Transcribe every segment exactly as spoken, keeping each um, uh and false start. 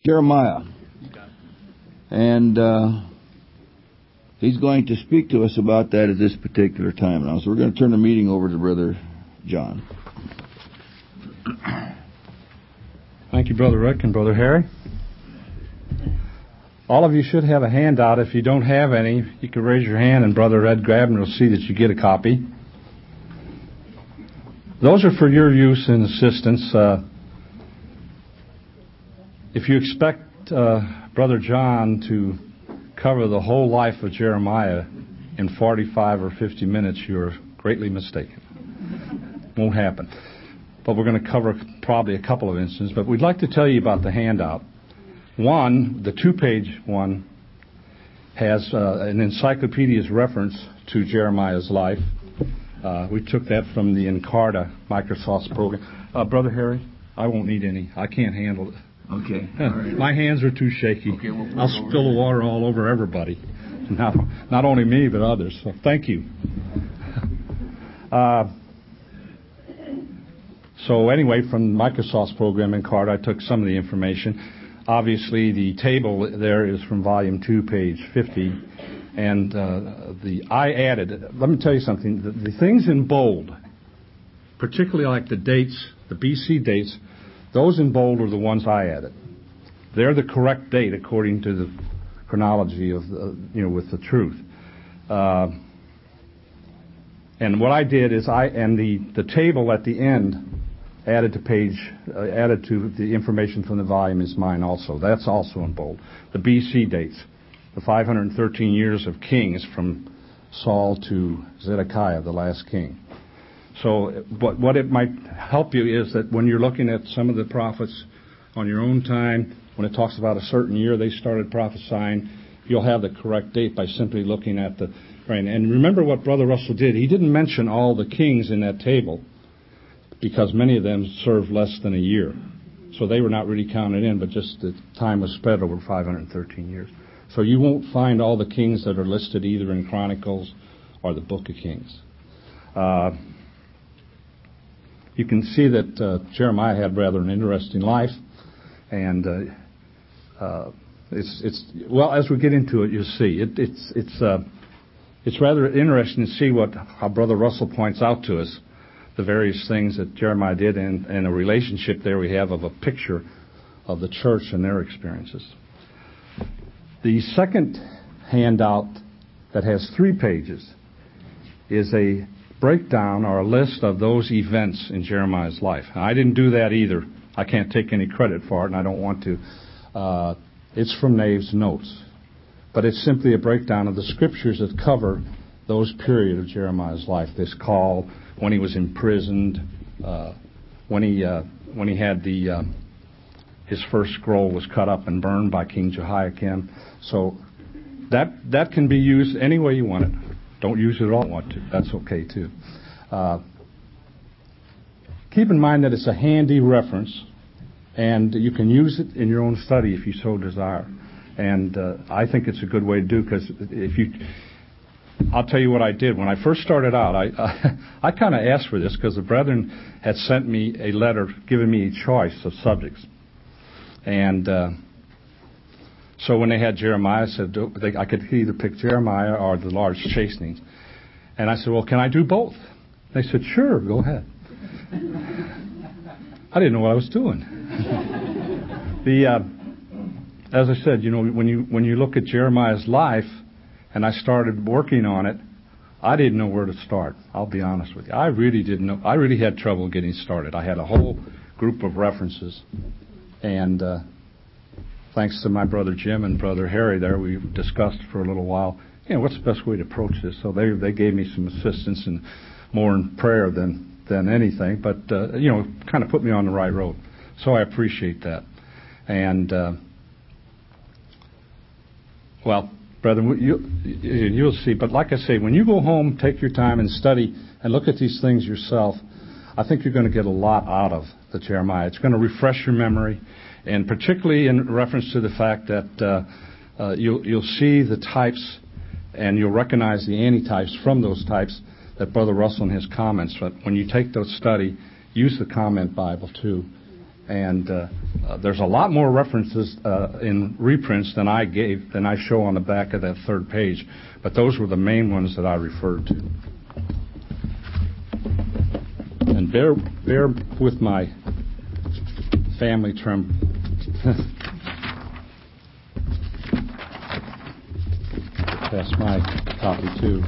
Jeremiah. And uh, he's going to speak to us about that at this particular time now. So we're going to turn the meeting over to Brother John. Thank you, Brother Rick and Brother Harry. All of you should have a handout. If you don't have any, you can raise your hand and Brother Ed Grabner will see that you get a copy. Those are for your use and assistance. Uh, if you expect uh, Brother John to cover the whole life of Jeremiah in forty-five or fifty minutes, you're greatly mistaken. Won't happen. But we're going to cover probably a couple of instances. But we'd like to tell you about the handout. One, the two-page one, has uh, an encyclopedia's reference to Jeremiah's life. Uh, we took that from the Encarta Microsoft program. Uh, Brother Harry, I won't need any. I can't handle it. Okay. All right. My hands are too shaky. Okay, we'll, we'll I'll spill the water all over everybody. Not, not only me, but others. So thank you. Uh, so anyway, from Microsoft's program Encarta, I took some of the information. Obviously, the table there is from Volume two, page fifty, and uh, the I added. Let me tell you something. The, the things in bold, particularly like the dates, the B C dates, those in bold are the ones I added. They're the correct date according to the chronology of the, you know, with the truth. Uh, and what I did is I and the the table at the end. Added to page, uh, added to the information from the volume is mine also. That's also in bold. The B C dates, the five hundred thirteen years of kings from Saul to Zedekiah, the last king. So what, what it might help you is that when you're looking at some of the prophets on your own time, when it talks about a certain year they started prophesying, you'll have the correct date by simply looking at the right. And remember what Brother Russell did. He didn't mention all the kings in that table, because many of them served less than a year. So they were not really counted in, but just the time was spread over five hundred thirteen years. So you won't find all the kings that are listed either in Chronicles or the Book of Kings. Uh, you can see that uh, Jeremiah had rather an interesting life, and uh, uh, it's it's well, as we get into it, you'll see it, it's it's uh, it's rather interesting to see what how Brother Russell points out to us. The various things that Jeremiah did, and, and a relationship there we have of a picture of the church and their experiences. The second handout that has three pages is a breakdown or a list of those events in Jeremiah's life. I didn't do that either. I can't take any credit for it, and I don't want to. Uh, it's from Nave's notes. But it's simply a breakdown of the scriptures that cover those periods of Jeremiah's life, this call, when he was imprisoned, uh, when he uh, when he had the uh, his first scroll was cut up and burned by King Jehoiakim. So that that can be used any way you want it. Don't use it at all if you want to. That's okay too. Uh, keep in mind that it's a handy reference, and you can use it in your own study if you so desire. And uh, I think it's a good way to do, because if you I'll tell you what I did. When I first started out, I I, I kind of asked for this because the brethren had sent me a letter giving me a choice of subjects. And uh, so when they had Jeremiah, I said they, I could either pick Jeremiah or the large chastenings. And I said, well, can I do both? They said, sure, go ahead. I didn't know what I was doing. the uh, as I said, you know, when you when you look at Jeremiah's life, and I started working on it, I didn't know where to start. I'll be honest with you. I really didn't know. I really had trouble getting started. I had a whole group of references. And uh, thanks to my brother Jim and brother Harry there, we discussed for a little while, you know, what's the best way to approach this? So they they gave me some assistance, and more in prayer than, than anything. But, uh, you know, kind of put me on the right road. So I appreciate that. And, uh, well... Brethren, you, you'll see. But like I say, when you go home, take your time and study and look at these things yourself, I think you're going to get a lot out of the Jeremiah. It's going to refresh your memory, and particularly in reference to the fact that uh, uh, you'll, you'll see the types and you'll recognize the antitypes from those types that Brother Russell in his comments. But when you take those study, use the comment Bible too. And uh, uh, there's a lot more references uh, in reprints than I gave, than I show on the back of that third page. But those were the main ones that I referred to. And bear, bear with my family term. That's my copy too.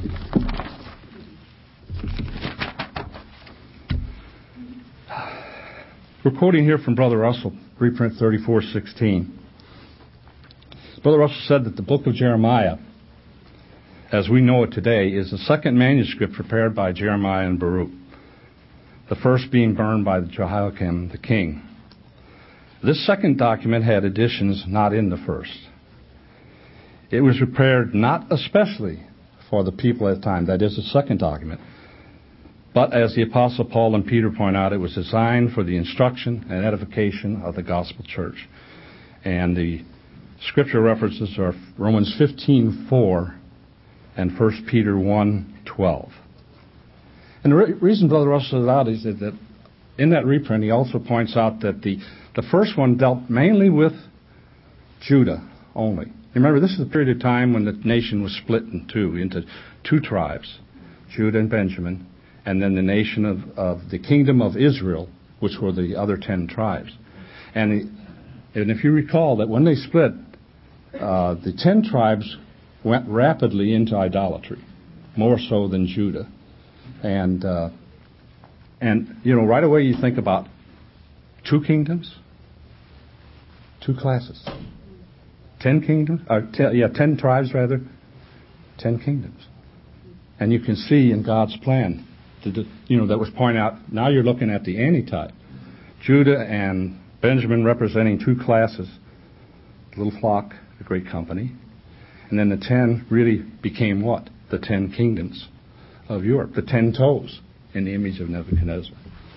We're quoting here from Brother Russell, reprint thirty-four sixteen. Brother Russell said that the book of Jeremiah, as we know it today, is the second manuscript prepared by Jeremiah and Baruch, the first being burned by Jehoiakim the king. This second document had additions not in the first. It was prepared not especially for the people at the time, that is the second document, but as the Apostle Paul and Peter point out, it was designed for the instruction and edification of the gospel church. And the scripture references are Romans fifteen four and First Peter one twelve. And the re- reason Brother Russell said that is that in that reprint he also points out that the, the first one dealt mainly with Judah only. Remember, this is a period of time when the nation was split in two, into two tribes, Judah and Benjamin, and then the nation of, of the kingdom of Israel, which were the other ten tribes. And, and if you recall that when they split, uh, the ten tribes went rapidly into idolatry, more so than Judah. And, uh, and you know, right away you think about two kingdoms, two classes. Ten kingdoms? Or ten, yeah, ten tribes, rather. Ten kingdoms. And you can see in God's plan, the, you know, that was pointed out, now you're looking at the antitype. Judah and Benjamin representing two classes, the little flock, the great company. And then the ten really became what? The ten kingdoms of Europe, the ten toes in the image of Nebuchadnezzar.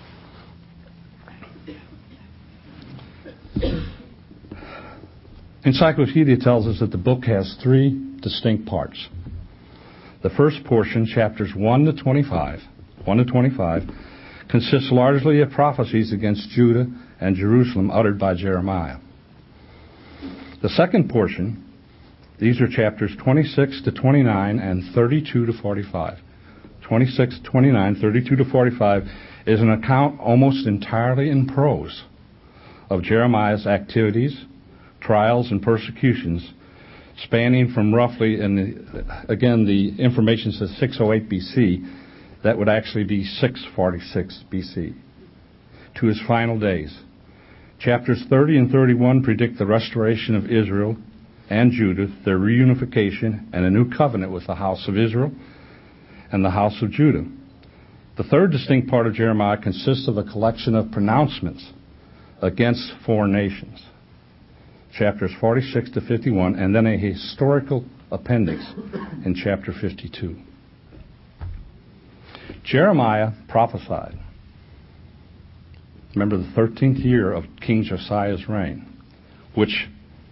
Encyclopedia tells us that the book has three distinct parts. The first portion, chapters one to twenty-five, one to twenty-five, consists largely of prophecies against Judah and Jerusalem uttered by Jeremiah. The second portion, these are chapters twenty-six to twenty-nine and thirty-two to forty-five. twenty-six, twenty-nine, thirty-two to forty-five is an account almost entirely in prose of Jeremiah's activities, trials, and persecutions, spanning from roughly, and the, again, the information says six oh eight B C, that would actually be six forty-six B C, to his final days. Chapters thirty and thirty-one predict the restoration of Israel and Judah, their reunification, and a new covenant with the house of Israel and the house of Judah. The third distinct part of Jeremiah consists of a collection of pronouncements against foreign nations, chapters forty-six to fifty-one, and then a historical appendix in chapter fifty-two. Jeremiah prophesied. Remember the thirteenth year of King Josiah's reign, which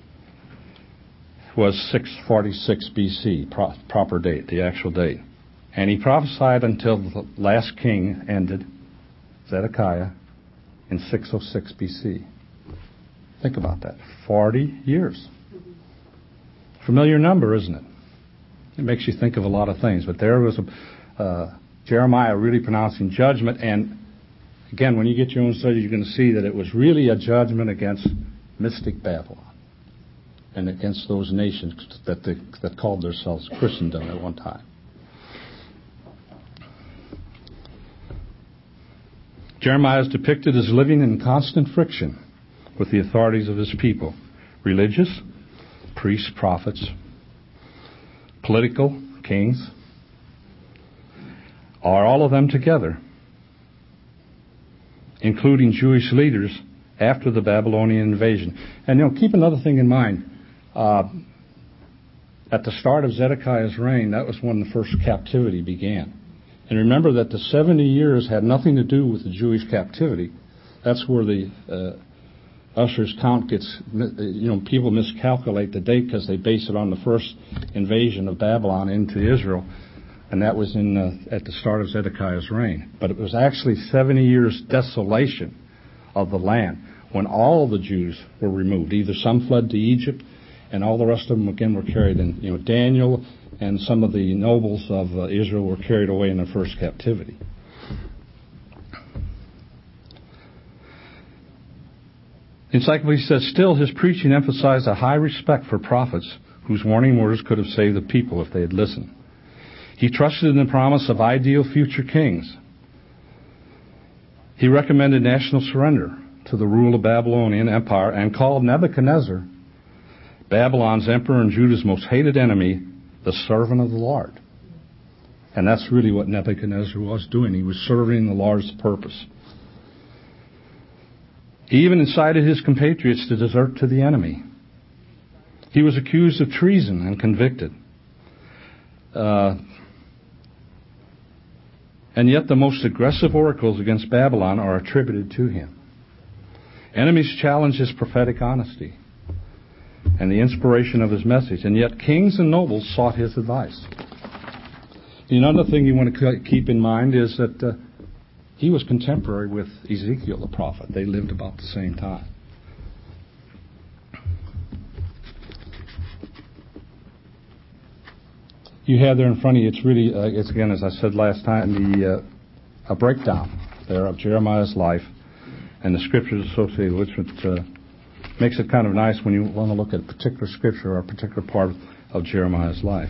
was six forty-six B C, pro- proper date, the actual date. And he prophesied until the last king ended, Zedekiah, in six oh six B C. Think about that. forty years. Familiar number, isn't it? It makes you think of a lot of things. But there was a, uh, Jeremiah really pronouncing judgment. And again, when you get your own study, you're going to see that it was really a judgment against mystic Babylon and against those nations that, they, that called themselves Christendom at one time. Jeremiah is depicted as living in constant friction with the authorities of his people, religious, priests, prophets, political, kings, are all of them together, including Jewish leaders after the Babylonian invasion. And you know, keep another thing in mind. Uh, at the start of Zedekiah's reign, that was when the first captivity began. And remember that the seventy years had nothing to do with the Jewish captivity. That's where the uh, Usher's count gets, you know, people miscalculate the date because they base it on the first invasion of Babylon into Israel. And that was in uh, at the start of Zedekiah's reign. But it was actually seventy years desolation of the land, when all the Jews were removed. Either some fled to Egypt, and all the rest of them again were carried in. You know, Daniel and some of the nobles of uh, Israel were carried away in their first captivity. The encyclopedia says, still his preaching emphasized a high respect for prophets whose warning words could have saved the people if they had listened. He trusted in the promise of ideal future kings. He recommended national surrender to the rule of Babylonian Empire and called Nebuchadnezzar, Babylon's emperor and Judah's most hated enemy, the servant of the Lord. And that's really what Nebuchadnezzar was doing. He was serving the Lord's purpose. He even incited his compatriots to desert to the enemy. He was accused of treason and convicted. Uh, and yet the most aggressive oracles against Babylon are attributed to him. Enemies challenge his prophetic honesty and the inspiration of his message, and yet kings and nobles sought his advice. Another thing you want to keep in mind is that uh, he was contemporary with Ezekiel the prophet. They lived about the same time. You have there in front of you, it's really, uh, it's again, as I said last time, the uh, a breakdown there of Jeremiah's life and the scriptures associated with it. Uh, makes it kind of nice when you want to look at a particular scripture or a particular part of Jeremiah's life.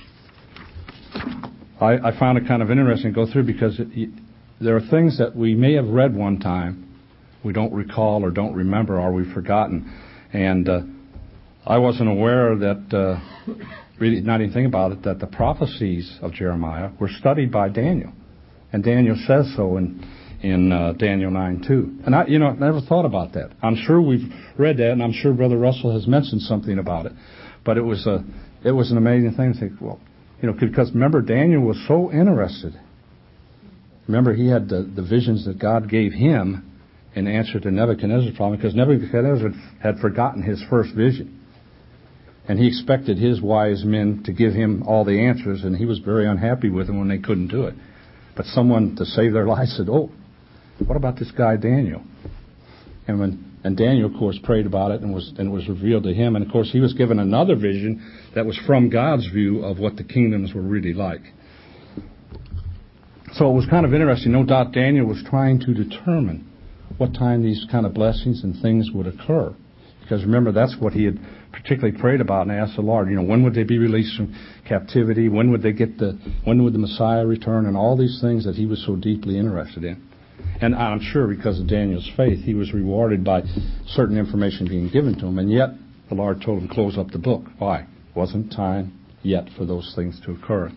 I, I found it kind of interesting to go through because it, there are things that we may have read one time, we don't recall or don't remember, or we've forgotten. And uh, I wasn't aware that, uh, really not even think about it, that the prophecies of Jeremiah were studied by Daniel. And Daniel says so in in uh, Daniel nine two. And I, you know, never thought about that. I'm sure we've read that, and I'm sure Brother Russell has mentioned something about it. But it was a, it was an amazing thing to think, well, you know, because remember, Daniel was so interested. Remember, he had the, the visions that God gave him in answer to Nebuchadnezzar's problem, because Nebuchadnezzar had forgotten his first vision. And he expected his wise men to give him all the answers, and he was very unhappy with them when they couldn't do it. But someone, to save their life, said, oh, what about this guy Daniel? And when and Daniel, of course, prayed about it and was and it was revealed to him. And, of course, he was given another vision that was from God's view of what the kingdoms were really like. So it was kind of interesting. No doubt Daniel was trying to determine what time these kind of blessings and things would occur. Because, remember, that's what he had particularly prayed about and asked the Lord. You know, when would they be released from captivity? When would they get the, when would the Messiah return? And all these things that he was so deeply interested in. And I'm sure because of Daniel's faith, he was rewarded by certain information being given to him. And yet, the Lord told him to close up the book. Why? Wasn't time yet for those things to occur.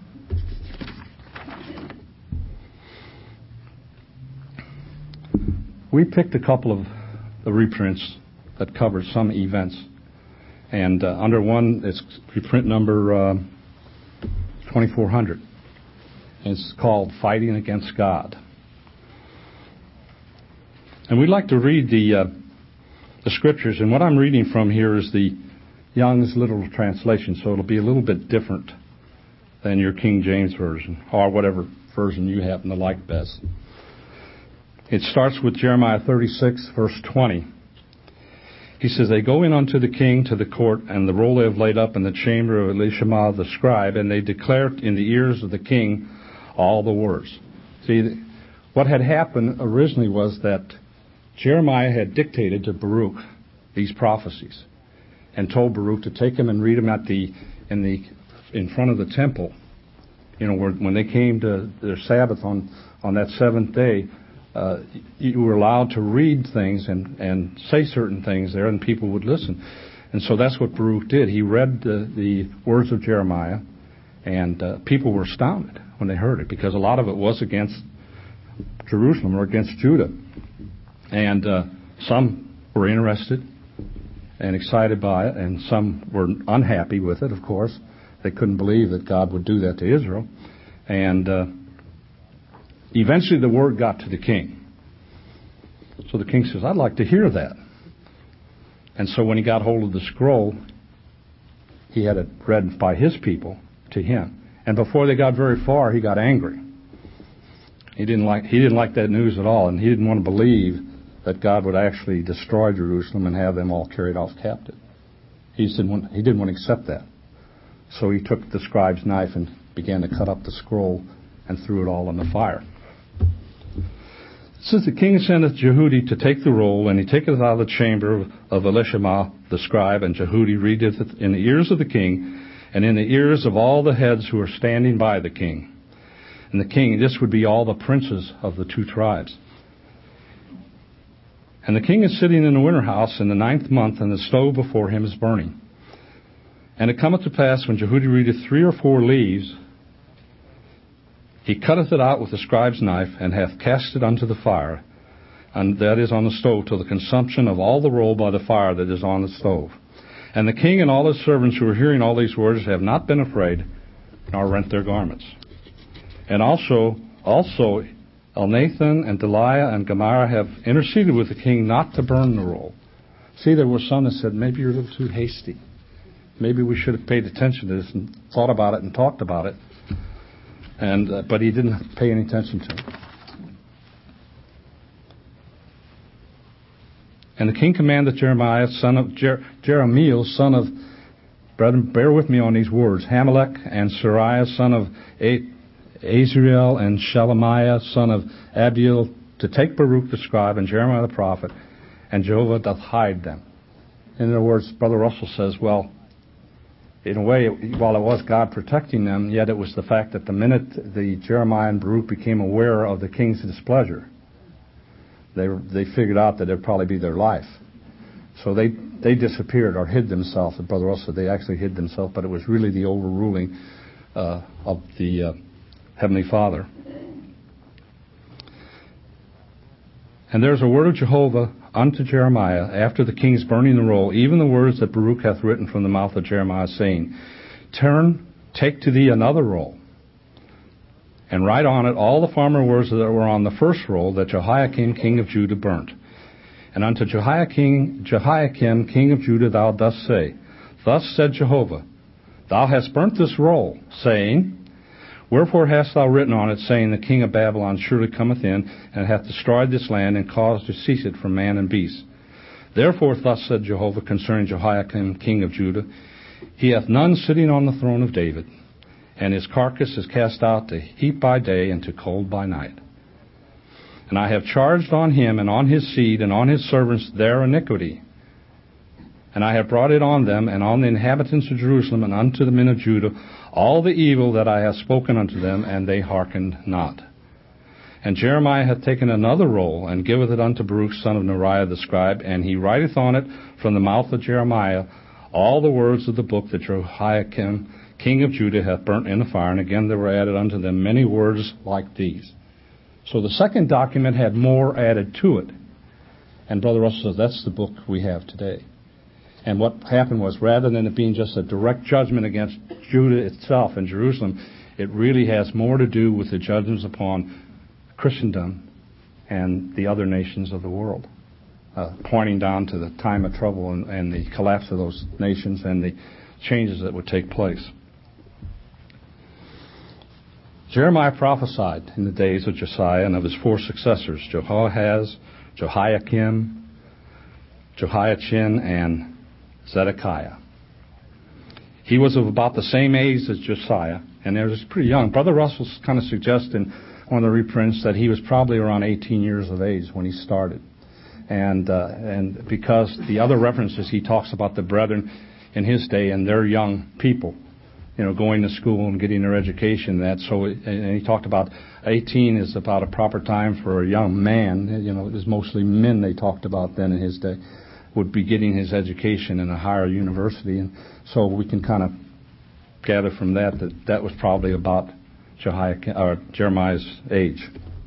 We picked a couple of the reprints that covered some events. And uh, under one, it's reprint number uh, twenty-four hundred. And it's called Fighting Against God. And we'd like to read the uh, the scriptures. And what I'm reading from here is the Young's Literal Translation. So it'll be a little bit different than your King James Version, or whatever version you happen to like best. It starts with Jeremiah thirty-six, verse twenty. He says, they go in unto the king to the court, and the roll they have laid up in the chamber of Elishama the scribe, and they declare in the ears of the king all the words. See, what had happened originally was that Jeremiah had dictated to Baruch these prophecies and told Baruch to take them and read them at the in the in front of the temple. You know, where, when they came to their Sabbath on, on that seventh day, Uh, you were allowed to read things and, and say certain things there, and people would listen. And so that's what Baruch did. He read the, the words of Jeremiah, and uh, people were astounded when they heard it, because a lot of it was against Jerusalem or against Judah. And uh, some were interested and excited by it, and some were unhappy with it, of course. They couldn't believe that God would do that to Israel. And uh, eventually the word got to the king. So the king says, I'd like to hear that. And so when he got hold of the scroll, he had it read by his people to him. And before they got very far, he got angry. He didn't like he didn't like that news at all, and he didn't want to believe that God would actually destroy Jerusalem and have them all carried off captive. He didn't want, he didn't want to accept that. So he took the scribe's knife and began to cut up the scroll and threw it all in the fire. It says the king sendeth Jehudi to take the roll, and he taketh it out of the chamber of Elishama the scribe, and Jehudi readeth it in the ears of the king, and in the ears of all the heads who are standing by the king. And the king, this would be all the princes of the two tribes. And the king is sitting in the winter house in the ninth month, and the stove before him is burning. And it cometh to pass, when Jehudi readeth three or four leaves, he cutteth it out with the scribe's knife, and hath cast it unto the fire, and that is on the stove, till the consumption of all the roll by the fire that is on the stove. And the king and all his servants who are hearing all these words have not been afraid, nor rent their garments. And also, also Elnathan and Deliah and Gemariah have interceded with the king not to burn the roll. See, there were some that said, maybe you're a little too hasty. Maybe we should have paid attention to this and thought about it and talked about it. And uh, but he didn't pay any attention to it. And the king commanded Jeremiah, son of Jer- Jeremiel, son of, brethren, bear with me on these words, Hamelech and Sariah, son of A- Azriel, and Shelemiah, son of Abdiel, to take Baruch the scribe and Jeremiah the prophet, and Jehovah doth hide them. In other words, Brother Russell says, well, in a way, while it was God protecting them, yet it was the fact that the minute the Jeremiah and Baruch became aware of the king's displeasure, they they figured out that it would probably be their life. So they, they disappeared or hid themselves. And Brother Russell said they actually hid themselves, but it was really the overruling uh, of the uh, Heavenly Father. And there's a word of Jehovah unto Jeremiah, after the king's burning the roll, even the words that Baruch hath written from the mouth of Jeremiah, saying, Turn, take to thee another roll, and write on it all the former words that were on the first roll that Jehoiakim king of Judah burnt. And unto Jehoiakim, Jehoiakim king of Judah thou dost say, Thus said Jehovah, Thou hast burnt this roll, saying, Wherefore hast thou written on it, saying, The king of Babylon surely cometh in, and hath destroyed this land, and caused to cease it from man and beast. Therefore thus said Jehovah concerning Jehoiakim king of Judah, He hath none sitting on the throne of David, and his carcass is cast out to heat by day and to cold by night. And I have charged on him and on his seed and on his servants their iniquity. And I have brought it on them and on the inhabitants of Jerusalem and unto the men of Judah all the evil that I have spoken unto them, and they hearkened not. And Jeremiah hath taken another roll, and giveth it unto Baruch son of Neriah the scribe, and he writeth on it from the mouth of Jeremiah all the words of the book that Jehoiakim king of Judah hath burnt in the fire. And again there were added unto them many words like these. So the second document had more added to it. And Brother Russell says that's the book we have today. And what happened was, rather than it being just a direct judgment against Judah itself and Jerusalem, it really has more to do with the judgments upon Christendom and the other nations of the world, uh, pointing down to the time of trouble and, and the collapse of those nations and the changes that would take place. Jeremiah prophesied in the days of Josiah and of his four successors, Jehoahaz, Jehoiakim, Jehoiachin, and Zedekiah. He was of about the same age as Josiah, and he was pretty young. Brother Russell's kind of suggesting on the reprints that he was probably around eighteen years of age when he started. And uh, and because the other references, he talks about the brethren in his day and their young people, you know, going to school and getting their education. That so, and he talked about eighteen is about a proper time for a young man. You know, it was mostly men they talked about then in his day, would be getting his education in a higher university. And so we can kind of gather from that that that was probably about Jehoiakim, or Jeremiah's age.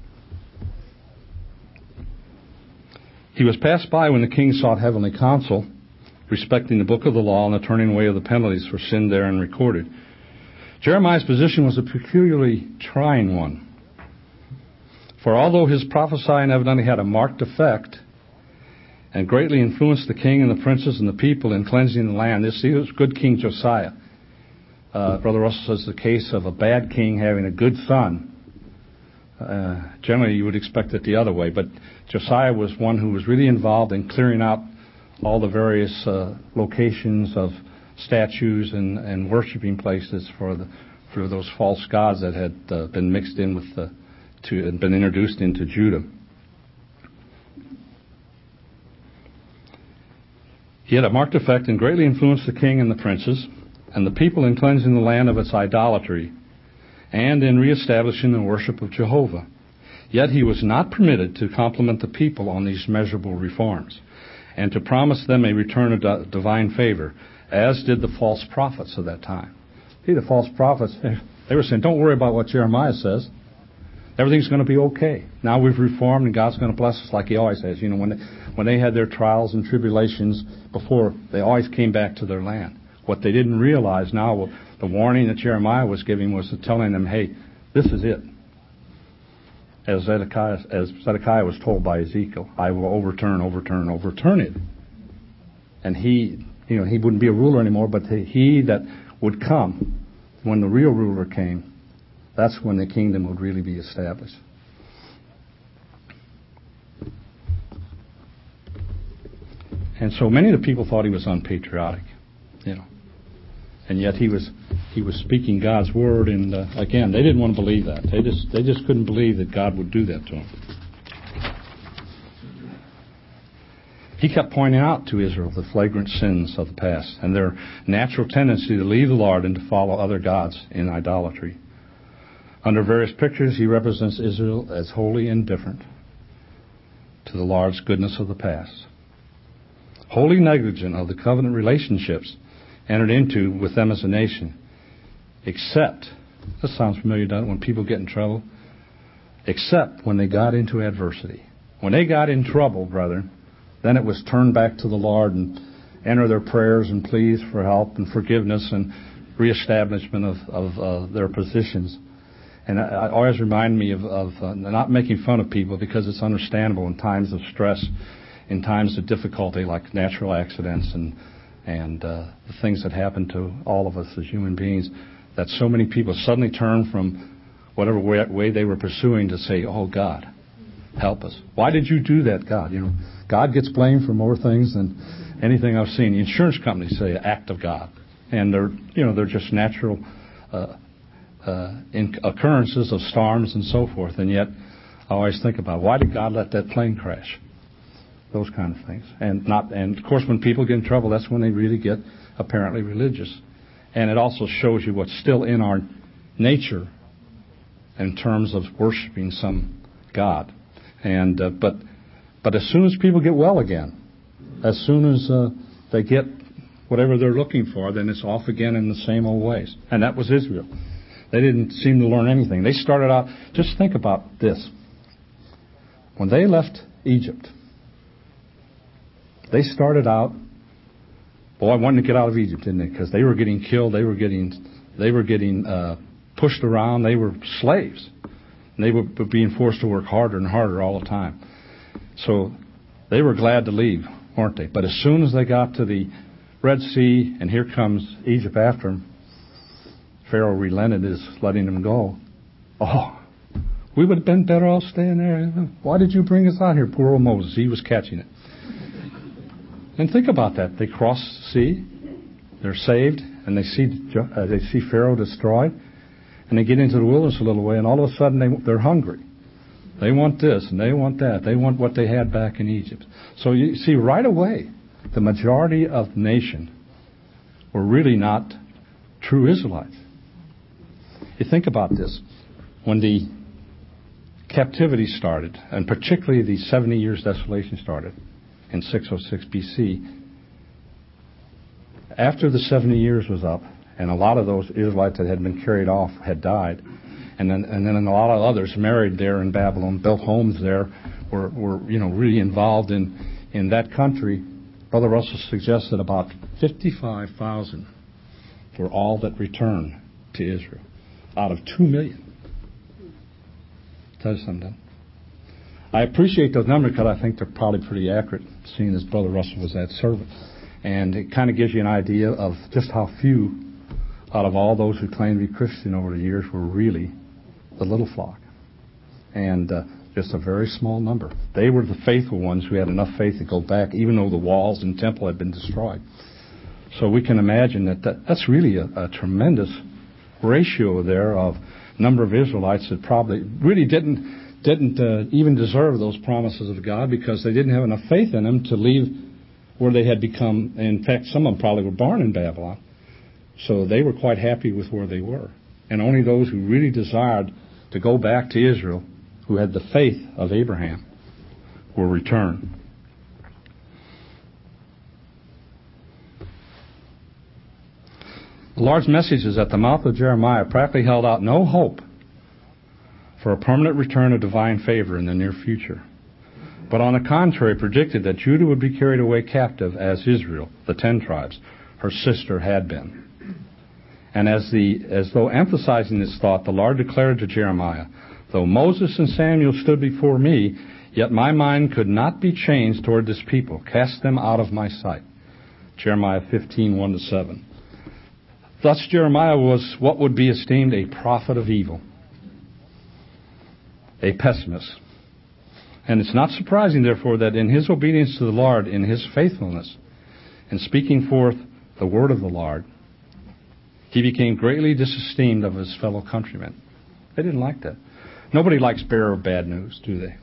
He was passed by when the king sought heavenly counsel respecting the book of the law and the turning away of the penalties for sin therein recorded. Jeremiah's position was a peculiarly trying one. For although his prophesying evidently had a marked effect and greatly influenced the king and the princes and the people in cleansing the land, this was good King Josiah. Uh, Brother Russell says the case of a bad king having a good son Uh, generally, you would expect it the other way, but Josiah was one who was really involved in clearing out all the various uh, locations of statues and, and worshiping places for the for those false gods that had uh, been mixed in with the to and been introduced into Judah. He had a marked effect and greatly influenced the king and the princes and the people in cleansing the land of its idolatry and in reestablishing the worship of Jehovah. Yet he was not permitted to compliment the people on these measurable reforms and to promise them a return of divine favor, as did the false prophets of that time. See, the false prophets, they were saying, don't worry about what Jeremiah says. Everything's going to be okay. Now we've reformed and God's going to bless us like he always has. You know, when they, when they had their trials and tribulations before, they always came back to their land. What they didn't realize now, the warning that Jeremiah was giving was telling them, hey, this is it. As Zedekiah, as Zedekiah was told by Ezekiel, I will overturn, overturn, overturn it. And he, you know, he wouldn't be a ruler anymore, but he that would come, when the real ruler came, that's when the kingdom would really be established. And so many of the people thought he was unpatriotic, you know. And yet he was he was speaking God's word, and uh, again, they didn't want to believe that. They just they just couldn't believe that God would do that to them. He kept pointing out to Israel the flagrant sins of the past and their natural tendency to leave the Lord and to follow other gods in idolatry. Under various pictures, he represents Israel as wholly indifferent to the Lord's goodness of the past, wholly negligent of the covenant relationships entered into with them as a nation, except, this sounds familiar, doesn't it, when people get in trouble, except when they got into adversity. When they got in trouble, brethren, then it was turned back to the Lord and enter their prayers and pleas for help and forgiveness and reestablishment of, of uh, their positions. And it always remind me of, of uh, not making fun of people, because it's understandable in times of stress, in times of difficulty like natural accidents and and uh, the things that happen to all of us as human beings, that so many people suddenly turn from whatever way, way they were pursuing to say, oh, God, help us. Why did you do that, God? You know, God gets blamed for more things than anything I've seen. The insurance companies say act of God. And they're, you know, they're just natural uh, uh, in occurrences of storms and so forth. And yet I always think about, why did God let that plane crash? Those kind of things. And not, and of course, when people get in trouble, that's when they really get apparently religious. And it also shows you what's still in our nature in terms of worshiping some God. And uh, but but as soon as people get well again, as soon as uh, they get whatever they're looking for, then it's off again in the same old ways. And that was Israel. They didn't seem to learn anything. They started out, just think about this. When they left Egypt, they started out, boy, wanting to get out of Egypt, didn't they? Because they were getting killed, they were getting, they were getting uh, pushed around, they were slaves, and they were being forced to work harder and harder all the time. So they were glad to leave, weren't they? But as soon as they got to the Red Sea, and here comes Egypt after them, Pharaoh relented his letting them go. Oh, we would have been better off staying there. Why did you bring us out here? Poor old Moses, he was catching it. And think about that. They cross the sea, they're saved, and they see uh, they see Pharaoh destroyed, and they get into the wilderness a little way, and all of a sudden they, they're hungry. They want this, and they want that. They want what they had back in Egypt. So you see, right away, the majority of the nation were really not true Israelites. You think about this. When the captivity started, and particularly the seventy years desolation started, in six oh six B C, after the seventy years was up, and a lot of those Israelites that had been carried off had died, and then and then a lot of others married there in Babylon, built homes there, were, were you know really involved in, in that country. Brother Russell suggests that about fifty-five thousand were all that returned to Israel, out of two million. Tell you something. I appreciate those numbers because I think they're probably pretty accurate, seeing as Brother Russell was that servant. And it kind of gives you an idea of just how few out of all those who claim to be Christian over the years were really the little flock. and uh, just a very small number. They were the faithful ones who had enough faith to go back, even though the walls and temple had been destroyed. So we can imagine that, that that's really a, a tremendous ratio there of number of Israelites that probably really didn't didn't uh, even deserve those promises of God, because they didn't have enough faith in them to leave where they had become. In fact, some of them probably were born in Babylon. So they were quite happy with where they were. And only those who really desired to go back to Israel, who had the faith of Abraham, will return. The Lord's messages at the mouth of Jeremiah practically held out no hope for a permanent return of divine favor in the near future, but on the contrary predicted that Judah would be carried away captive as Israel, the ten tribes, her sister, had been. And as the as though emphasizing this thought, the Lord declared to Jeremiah, "Though Moses and Samuel stood before me, yet my mind could not be changed toward this people. Cast them out of my sight." Jeremiah fifteen, one to seven. Thus Jeremiah was what would be esteemed a prophet of evil, a pessimist. And it's not surprising, therefore, that in his obedience to the Lord, in his faithfulness, in speaking forth the word of the Lord, he became greatly disesteemed of his fellow countrymen. They didn't like that. Nobody likes bearer of bad news, do they?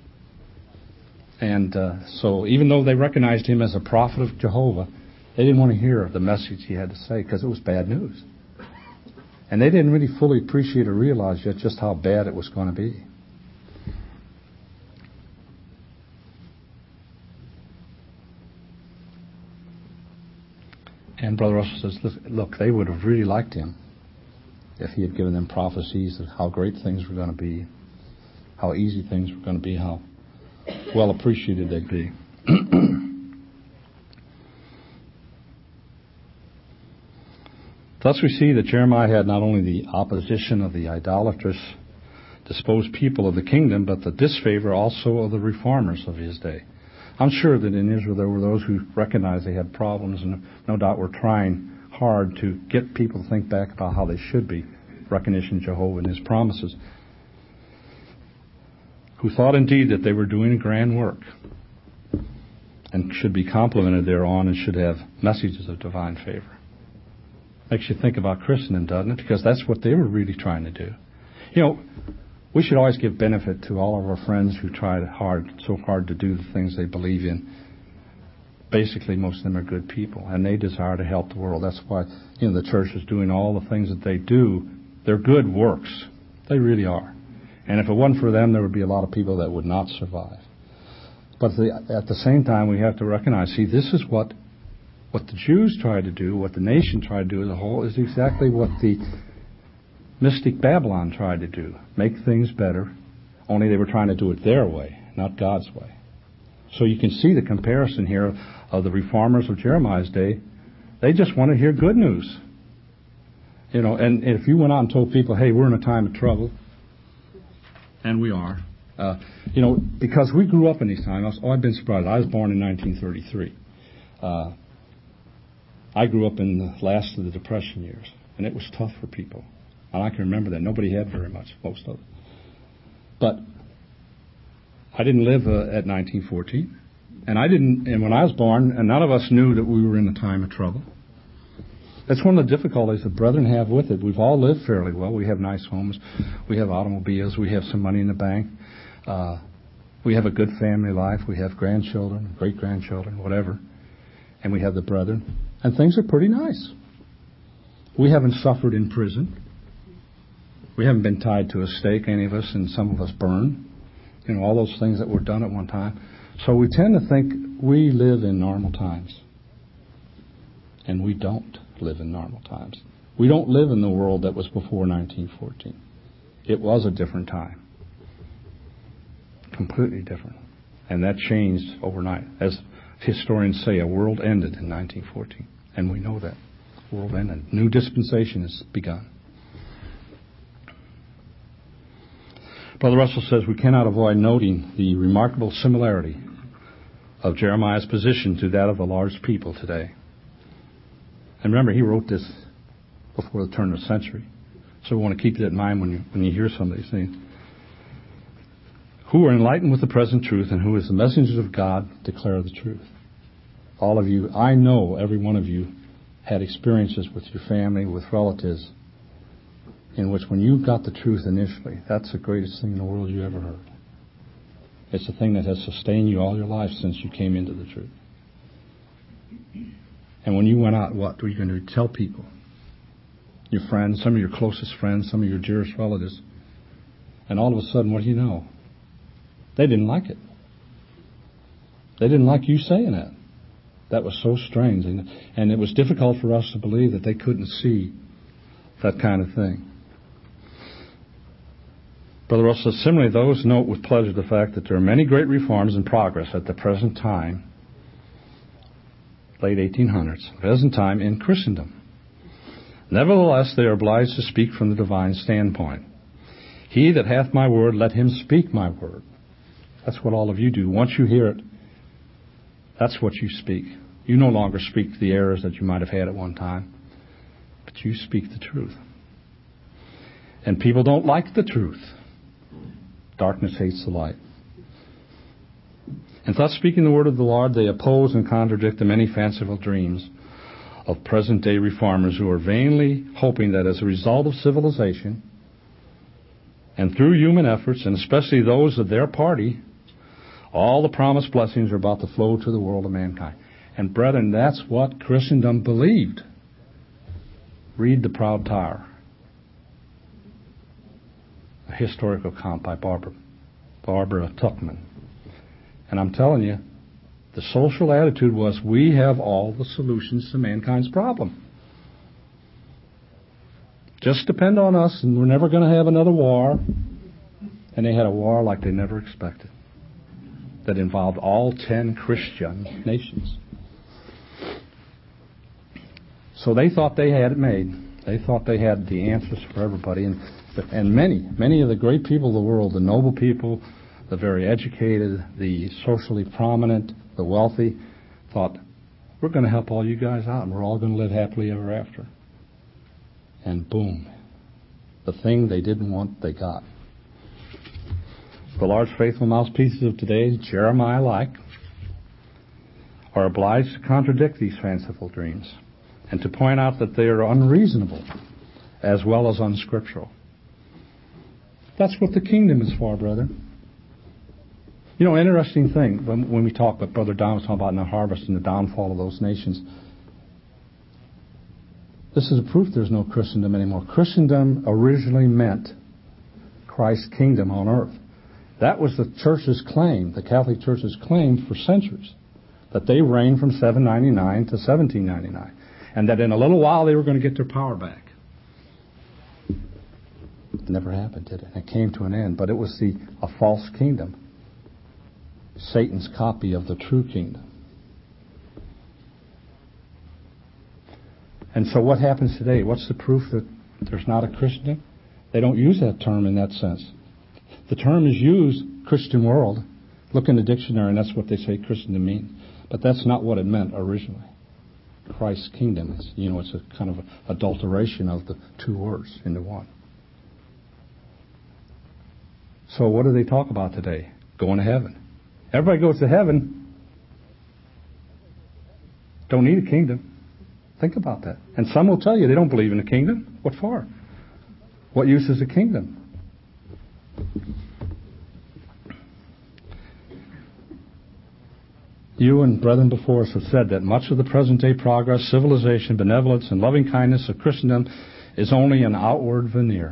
And uh, so even though they recognized him as a prophet of Jehovah, they didn't want to hear the message he had to say, because it was bad news. And they didn't really fully appreciate or realize yet just how bad it was going to be. And Brother Russell says, look, they would have really liked him if he had given them prophecies of how great things were going to be, how easy things were going to be, how well appreciated they'd be. Thus we see that Jeremiah had not only the opposition of the idolatrous, disposed people of the kingdom, but the disfavor also of the reformers of his day. I'm sure that in Israel there were those who recognized they had problems, and no doubt were trying hard to get people to think back about how they should be, recognition of Jehovah and his promises, who thought indeed that they were doing a grand work and should be complimented thereon and should have messages of divine favor. Makes you think about Christendom, doesn't it? Because that's what they were really trying to do. You know, we should always give benefit to all of our friends who tried hard, so hard to do the things they believe in. Basically, most of them are good people, and they desire to help the world. That's why, you know, the church is doing all the things that they do. They're good works. They really are. And if it wasn't for them, there would be a lot of people that would not survive. But the, at the same time, we have to recognize, see, this is what what the Jews tried to do, what the nation tried to do as a whole, is exactly what the mystic Babylon tried to do. Make things better, only they were trying to do it their way, not God's way. So you can see the comparison here of the reformers of Jeremiah's day. They just want to hear good news. You know, and if you went out and told people, hey, we're in a time of trouble, and we are, uh, you know, because we grew up in these times. Oh, I've been surprised. I was born in nineteen thirty-three. Uh, I grew up in the last of the Depression years, and it was tough for people. And I can remember that. Nobody had very much, most of it. But I didn't live uh, at nineteen fourteen. And I didn't, and when I was born, and none of us knew that we were in a time of trouble. That's one of the difficulties that brethren have with it. We've all lived fairly well. We have nice homes. We have automobiles. We have some money in the bank. Uh, we have a good family life. We have grandchildren, great-grandchildren, whatever. And we have the brethren. And things are pretty nice. We haven't suffered in prison. We haven't been tied to a stake, any of us, and some of us burned. You know, all those things that were done at one time. So we tend to think we live in normal times. And we don't live in normal times. We don't live in the world that was before nineteen fourteen. It was a different time. Completely different. And that changed overnight. As historians say, a world ended in nineteen fourteen. And we know that. World ended. New dispensation has begun. Brother Russell says we cannot avoid noting the remarkable similarity of Jeremiah's position to that of the Lord's people today. And remember, he wrote this before the turn of the century. So we want to keep that in mind when you, when you hear some of these things. who are enlightened with the present truth and who, as the messengers of God, declare the truth. All of you, I know every one of you had experiences with your family, with relatives, in which when you got the truth initially, that's the greatest thing in the world you ever heard. It's the thing that has sustained you all your life since you came into the truth. And when you went out, what were you going to tell people? Your friends, some of your closest friends, some of your dearest relatives. And all of a sudden, what do you know? They didn't like it. They didn't like you saying that. That was so strange. And, and it was difficult for us to believe that they couldn't see that kind of thing. Brother Russell says, similarly, those note with pleasure the fact that there are many great reforms in progress at the present time, late eighteen hundreds, present time in Christendom. Nevertheless, they are obliged to speak from the divine standpoint. He that hath my word, let him speak my word. That's what all of you do. Once you hear it, that's what you speak. You no longer speak the errors that you might have had at one time, but you speak the truth. And people don't like the truth. Darkness hates the light. And thus speaking the word of the Lord, they oppose and contradict the many fanciful dreams of present-day reformers who are vainly hoping that as a result of civilization and through human efforts, and especially those of their party, all the promised blessings are about to flow to the world of mankind. And brethren, that's what Christendom believed. Read The Proud Tower, a historical account by Barbara, Barbara Tuchman. And I'm telling you, the social attitude was, we have all the solutions to mankind's problem. Just depend on us, and we're never going to have another war. And they had a war like they never expected, that involved all ten Christian nations. So they thought they had it made. They thought they had the answers for everybody. And, and many, many of the great people of the world, the noble people, the very educated, the socially prominent, the wealthy, thought, we're going to help all you guys out, and we're all going to live happily ever after. And boom, the thing they didn't want, they got. The large faithful mouthpieces of today, Jeremiah-like, are obliged to contradict these fanciful dreams and to point out that they are unreasonable as well as unscriptural. That's what the kingdom is for, brother. You know, interesting thing, when, when we talk about Brother Don was talking about in the harvest and the downfall of those nations, this is a proof there's no Christendom anymore. Christendom originally meant Christ's kingdom on earth. That was the church's claim, the Catholic Church's claim for centuries, that they reigned from seven ninety-nine to seventeen ninety-nine, and that in a little while they were going to get their power back. It never happened, did it? It came to an end, but it was the a false kingdom, Satan's copy of the true kingdom. And so what happens today? What's the proof that there's not a Christendom? They don't use that term in that sense. The term is used, Christian world. Look in the dictionary, and that's what they say Christendom means. But that's not what it meant originally. Christ's kingdom is, you know, it's a kind of a adulteration of the two words into one. So what do they talk about today? Going to heaven. Everybody goes to heaven. Don't need a kingdom. Think about that. And some will tell you they don't believe in a kingdom. What for? What use is a kingdom? You and brethren before us have said that much of the present-day progress, civilization, benevolence, and loving-kindness of Christendom is only an outward veneer,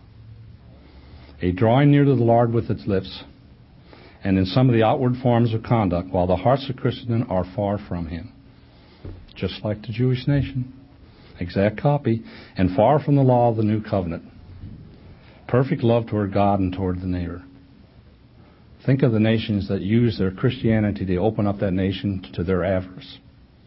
a drawing near to the Lord with its lips, and in some of the outward forms of conduct, while the hearts of Christendom are far from Him. Just like the Jewish nation, exact copy, and far from the law of the new covenant. Perfect love toward God and toward the neighbor. Think of the nations that use their Christianity to open up that nation to their avarice.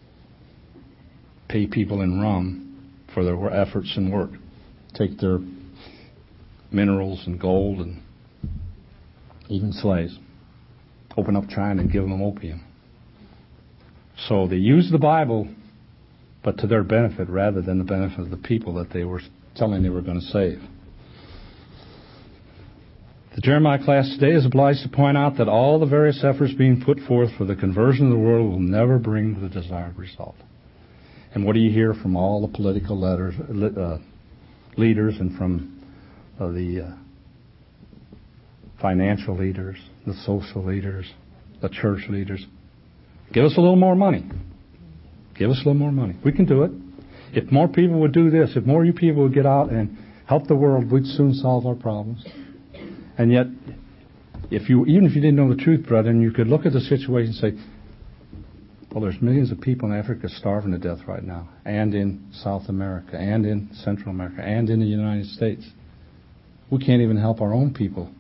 Pay people in rum for their efforts and work. Take their minerals and gold and even slaves. Open up China and give them opium. So they use the Bible, but to their benefit rather than the benefit of the people that they were telling they were going to save. The Jeremiah class today is obliged to point out that all the various efforts being put forth for the conversion of the world will never bring the desired result. And what do you hear from all the political letters, uh, leaders and from uh, the uh, financial leaders, the social leaders, the church leaders? Give us a little more money. Give us a little more money. We can do it. If more people would do this, if more you people would get out and help the world, we'd soon solve our problems. And yet, if you even if you didn't know the truth, brethren, you could look at the situation and say, well, there's millions of people in Africa starving to death right now, and in South America, and in Central America, and in the United States. We can't even help our own people,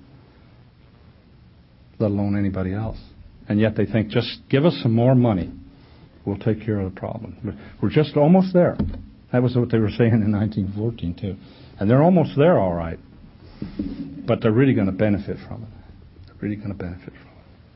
let alone anybody else. And yet they think, just give us some more money. We'll take care of the problem. We're just almost there. That was what they were saying in nineteen fourteen, too. And they're almost there, all right. But they're really going to benefit from it. They're really going to benefit from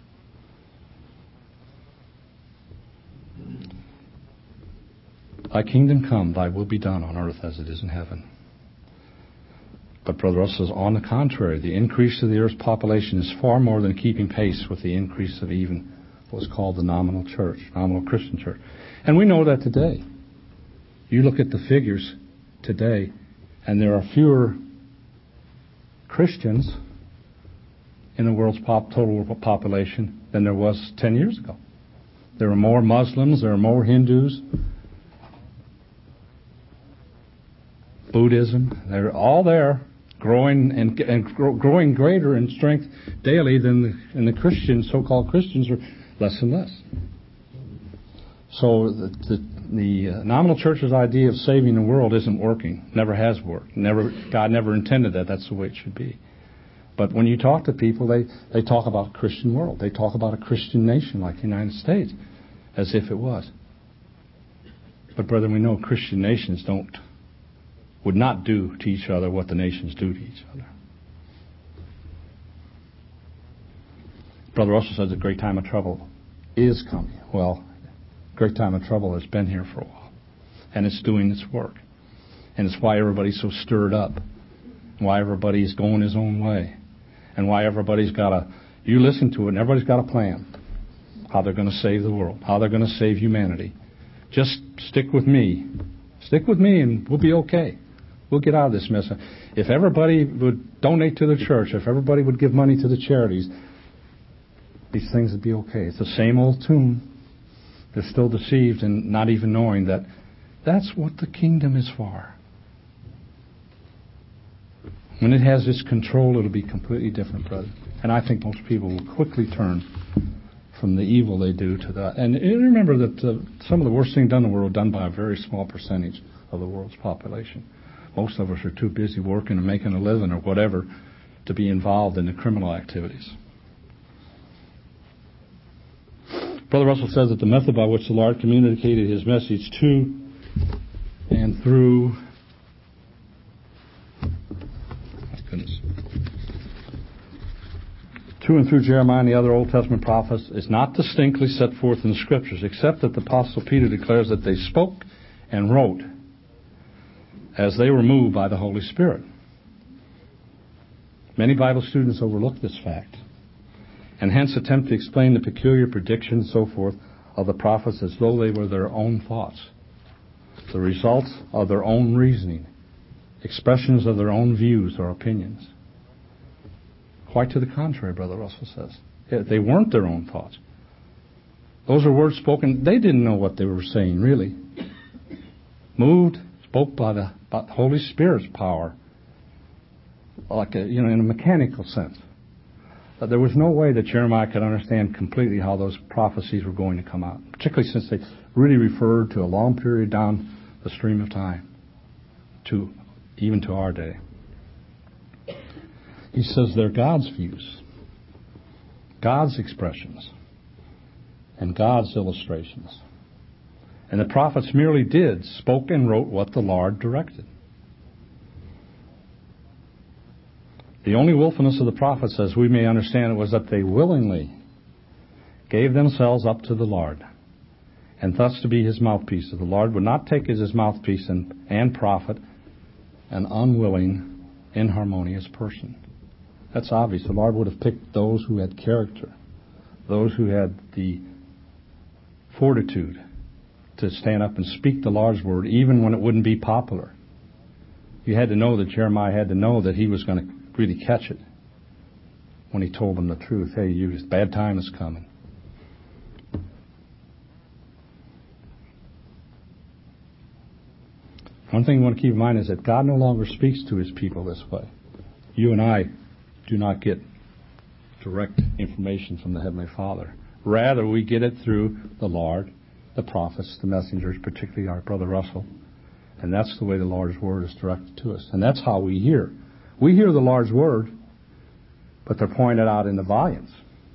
it. Thy kingdom come, thy will be done on earth as it is in heaven. But Brother Russell says, on the contrary, the increase of the earth's population is far more than keeping pace with the increase of even what was called the nominal church, nominal Christian church. And we know that today. You look at the figures today, and there are fewer Christians in the world's pop, total population than there was ten years ago. There are more Muslims, there are more Hindus, Buddhism, they're all there, growing and, and grow, growing greater in strength daily than the, and the Christians, so-called Christians, are less and less. So the, the, the uh, nominal church's idea of saving the world isn't working. Never has worked. Never, God never intended that. That's the way it should be. But when you talk to people, they, they talk about a Christian world. They talk about a Christian nation like the United States, as if it was. But brethren, we know Christian nations don't would not do to each other what the nations do to each other. Brother Russell says a great time of trouble is coming. Well, a great time of trouble has been here for a while. And it's doing its work. And it's why everybody's so stirred up. Why everybody's going his own way. And why everybody's got a... You listen to it and everybody's got a plan. How they're going to save the world. How they're going to save humanity. Just stick with me. Stick with me and we'll be okay. We'll get out of this mess. If everybody would donate to the church, if everybody would give money to the charities, these things would be okay. It's the same old tune. They're still deceived and not even knowing that that's what the kingdom is for. When it has its control, it'll be completely different, brother. And I think most people will quickly turn from the evil they do to that. And remember that uh, some of the worst things done in the world are done by a very small percentage of the world's population. Most of us are too busy working and making a living or whatever to be involved in the criminal activities. Brother Russell says that the method by which the Lord communicated his message to and through my goodness, to and through Jeremiah and the other Old Testament prophets is not distinctly set forth in the Scriptures, except that the Apostle Peter declares that they spoke and wrote as they were moved by the Holy Spirit. Many Bible students overlook this fact and hence attempt to explain the peculiar predictions and so forth of the prophets as though they were their own thoughts, the results of their own reasoning, expressions of their own views or opinions. Quite to the contrary, Brother Russell says. They weren't their own thoughts. Those are words spoken. They didn't know what they were saying, really. Moved, spoke by the, by the Holy Spirit's power, like a, you know, in a mechanical sense. But there was no way that Jeremiah could understand completely how those prophecies were going to come out, particularly since they really referred to a long period down the stream of time, to even to our day. He says they're God's views, God's expressions, and God's illustrations. And the prophets merely did, spoke and wrote what the Lord directed. The only willfulness of the prophets, as we may understand it, was that they willingly gave themselves up to the Lord, and thus to be his mouthpiece. So the Lord would not take as his mouthpiece and, and prophet an unwilling, inharmonious person. That's obvious. The Lord would have picked those who had character, those who had the fortitude to stand up and speak the Lord's word, even when it wouldn't be popular. You had to know that Jeremiah had to know that he was going to really catch it when he told them the truth. Hey, you, bad time is coming. One thing you want to keep in mind is that God no longer speaks to his people this way. You and I do not get direct information from the Heavenly Father. Rather, we get it through the Lord, the prophets, the messengers, particularly our brother Russell. And that's the way the Lord's Word is directed to us. And that's how we hear. We hear the Lord's Word, but they're pointed out in the volumes.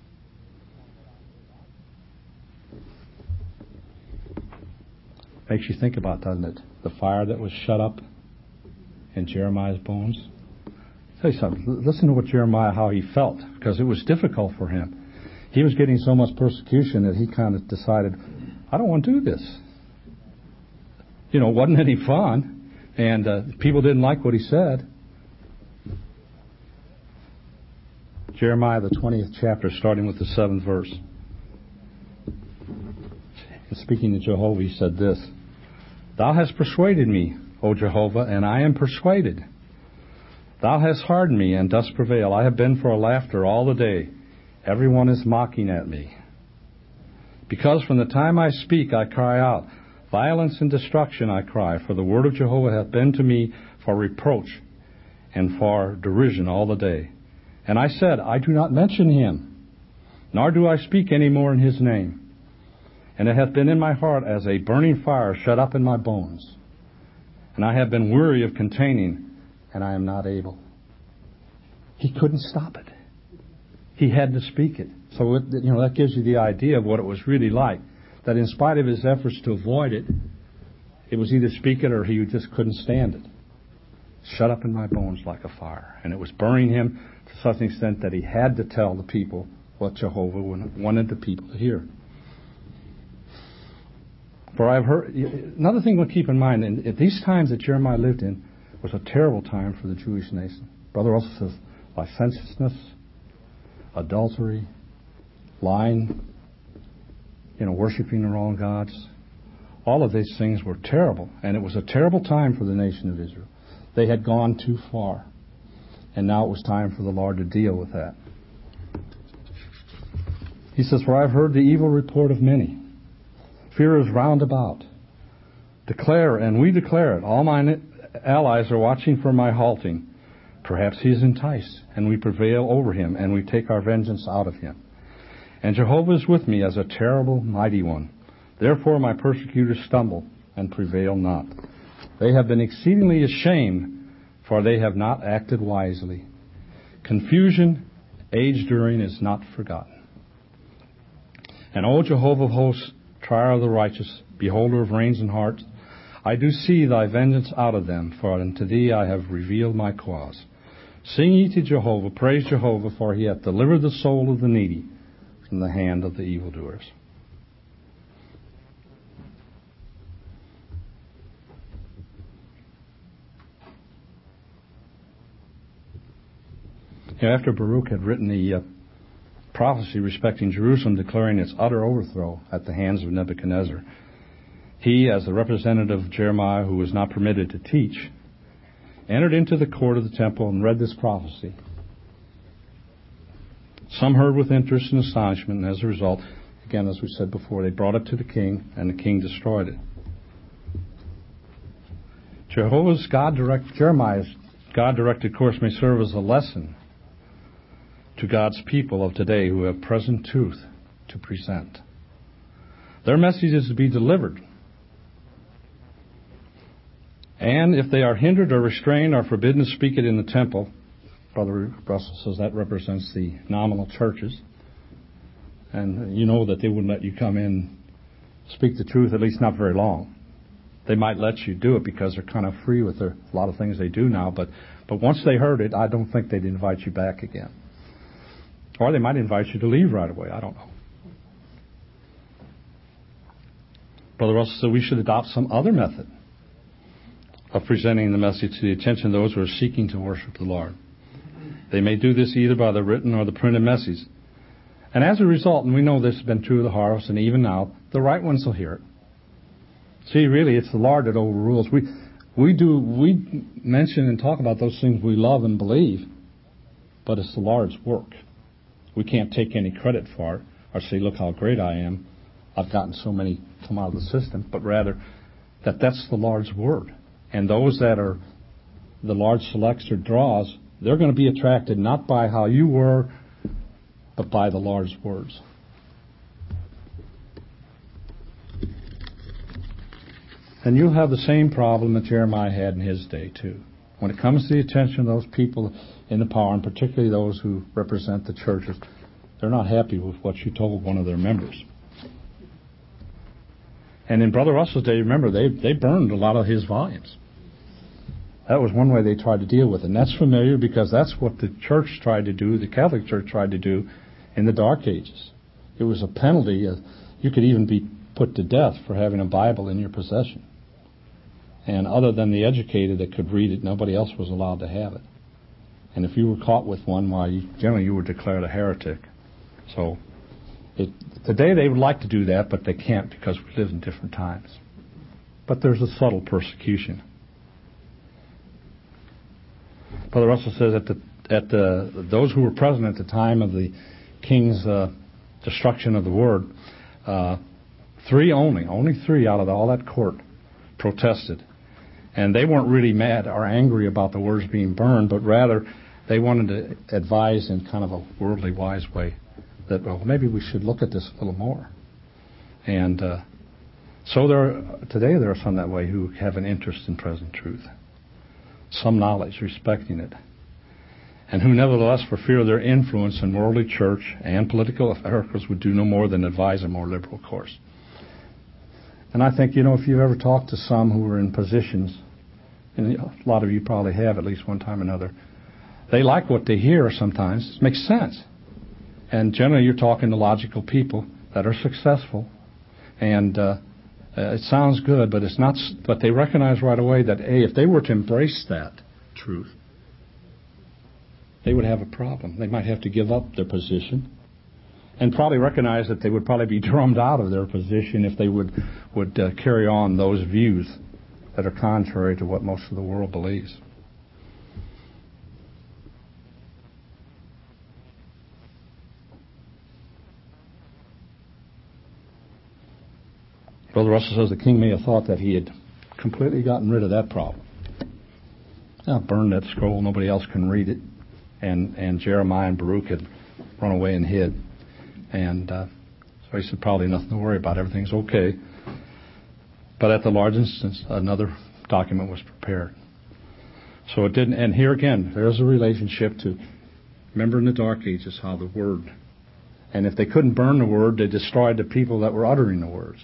Makes you think about, doesn't it? The fire that was shut up in Jeremiah's bones. I'll tell you something. Listen to what Jeremiah, how he felt, because it was difficult for him. He was getting so much persecution that he kind of decided, I don't want to do this. You know, it wasn't any fun, and uh, people didn't like what he said. Jeremiah, the twentieth chapter, starting with the seventh verse. Speaking to Jehovah, he said this, Thou hast persuaded me, O Jehovah, and I am persuaded. Thou hast hardened me, and dost prevail. I have been for a laughter all the day. Everyone is mocking at me. Because from the time I speak, I cry out. Violence and destruction, I cry. For the word of Jehovah hath been to me for reproach and for derision all the day. And I said, I do not mention him, nor do I speak any more in his name. And it hath been in my heart as a burning fire shut up in my bones. And I have been weary of containing, and I am not able. He couldn't stop it. He had to speak it. So, it, you know, that gives you the idea of what it was really like. That in spite of his efforts to avoid it, it was either speak it or he just couldn't stand it. Shut up in my bones like a fire. And it was burning him to such an extent that he had to tell the people what Jehovah wanted the people to hear. For I've heard, another thing we'll keep in mind, and at these times that Jeremiah lived in was a terrible time for the Jewish nation. Brother also says licentiousness, adultery, lying, you know, worshiping the wrong gods. All of these things were terrible, and it was a terrible time for the nation of Israel. They had gone too far, and now it was time for the Lord to deal with that. He says, For I have heard the evil report of many. Fear is round about. Declare, and we declare it. All mine allies are watching for my halting. Perhaps he is enticed, and we prevail over him, and we take our vengeance out of him. And Jehovah is with me as a terrible, mighty one. Therefore my persecutors stumble and prevail not. They have been exceedingly ashamed, for they have not acted wisely. Confusion, age during, is not forgotten. And O Jehovah of hosts, trier of the righteous, beholder of reins and hearts, I do see thy vengeance out of them, for unto thee I have revealed my cause. Sing ye to Jehovah, praise Jehovah, for he hath delivered the soul of the needy from the hand of the evildoers. You know, after Baruch had written the uh, prophecy respecting Jerusalem, declaring its utter overthrow at the hands of Nebuchadnezzar, he, as the representative of Jeremiah, who was not permitted to teach, entered into the court of the temple and read this prophecy. Some heard with interest and astonishment, and as a result, again, as we said before, they brought it to the king, and the king destroyed it. Jehovah's God direct, Jeremiah's God-directed course may serve as a lesson to God's people of today who have present truth to present. Their message is to be delivered. And if they are hindered or restrained or forbidden to speak it in the temple, Brother Russell says that represents the nominal churches. And you know that they wouldn't let you come in speak the truth, at least not very long. They might let you do it because they're kind of free with their, a lot of things they do now. But, but once they heard it, I don't think they'd invite you back again. Or they might invite you to leave right away. I don't know. Brother Russell said we should adopt some other method of presenting the message to the attention of those who are seeking to worship the Lord. They may do this either by the written or the printed message. And as a result, and we know this has been true of the harvest, and even now, the right ones will hear it. See, really, it's the Lord that overrules. We we do we mention and talk about those things we love and believe, but it's the Lord's work. We can't take any credit for it or say, look how great I am. I've gotten so many come out of the system, but rather that that's the Lord's word. And those that are the Lord selects or draws, they're going to be attracted not by how you were, but by the Lord's words. And you'll have the same problem that Jeremiah had in his day, too. When it comes to the attention of those people in the power, and particularly those who represent the churches, they're not happy with what you told one of their members. And in Brother Russell's day, remember, they, they burned a lot of his volumes. That was one way they tried to deal with it. And that's familiar because that's what the church tried to do, the Catholic Church tried to do in the Dark Ages. It was a penalty. Uh, you could even be put to death for having a Bible in your possession. And other than the educated that could read it, nobody else was allowed to have it. And if you were caught with one, why, you, generally you were declared a heretic. So it, today they would like to do that, but they can't because we live in different times. But there's a subtle persecution. Brother Russell says that the, at the, those who were present at the time of the king's uh, destruction of the word, uh, three only, only three out of all that court protested. And they weren't really mad or angry about the words being burned, but rather they wanted to advise in kind of a worldly wise way that, well, maybe we should look at this a little more. And uh, so there, today there are some that way who have an interest in present truth, some knowledge respecting it, and who nevertheless, for fear of their influence in worldly church and political affairs, would do no more than advise a more liberal course. And I think, you know, if you've ever talked to some who are in positions, and a lot of you probably have at least one time or another, they like what they hear sometimes. It makes sense. And generally you're talking to logical people that are successful. And uh, it sounds good, but it's not. But they recognize right away that, A, if they were to embrace that truth, they would have a problem. They might have to give up their position. And probably recognize that they would probably be drummed out of their position if they would would uh, carry on those views that are contrary to what most of the world believes. Brother Russell says the king may have thought that he had completely gotten rid of that problem. Now, burn that scroll, nobody else can read it. And, and Jeremiah and Baruch had run away and hid. And uh, so he said, probably nothing to worry about. Everything's okay. But at the large instance, another document was prepared. So it didn't. And here again, there's a relationship to, remember in the Dark Ages, how the word, and if they couldn't burn the word, they destroyed the people that were uttering the words.